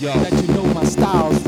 Let you know my styles.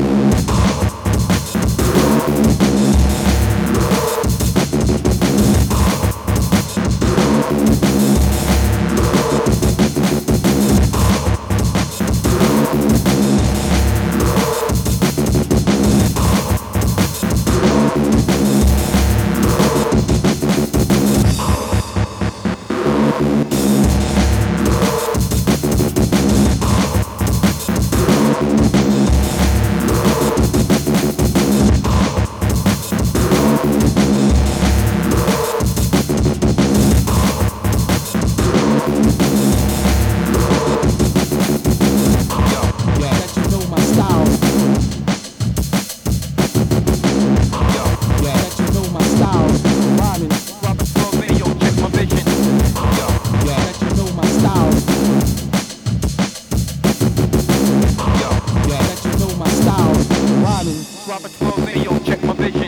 Robert 12 video, check my vision.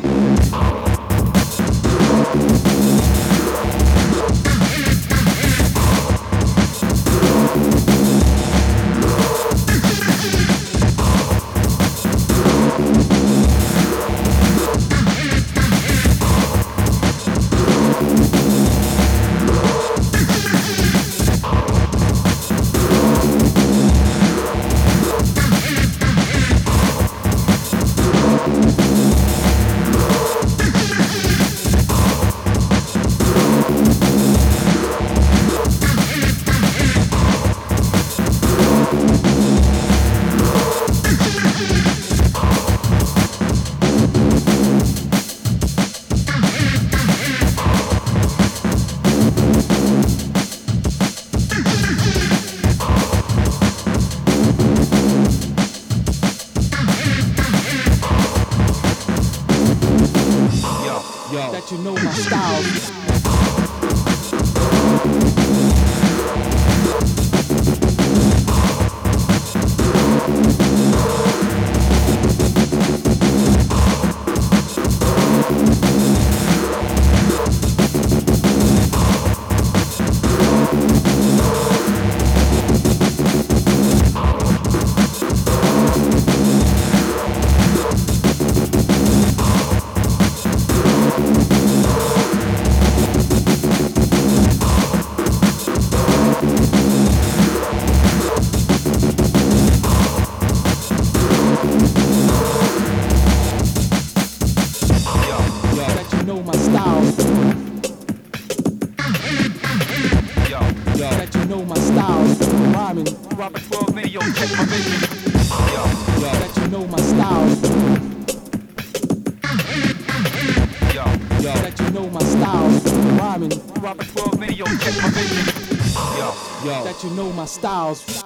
That you know my style. That you know my styles, rhyming. Robert 12 video, check my vision. That you know my styles. That you know my styles, rhyming. Robert 12 video, check my vision. That you know my styles.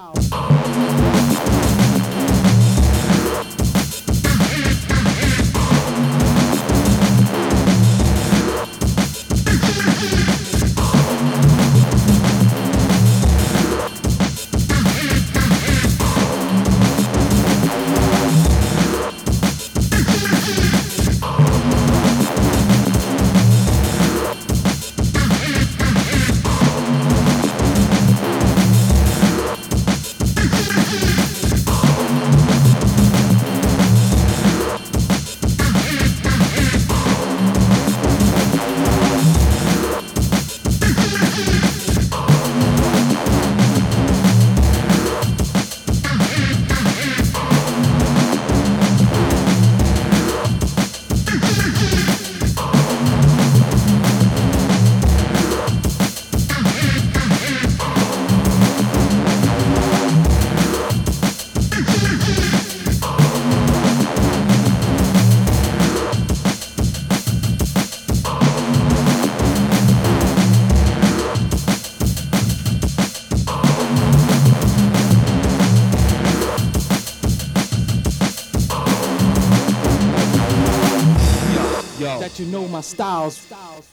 That you know my styles.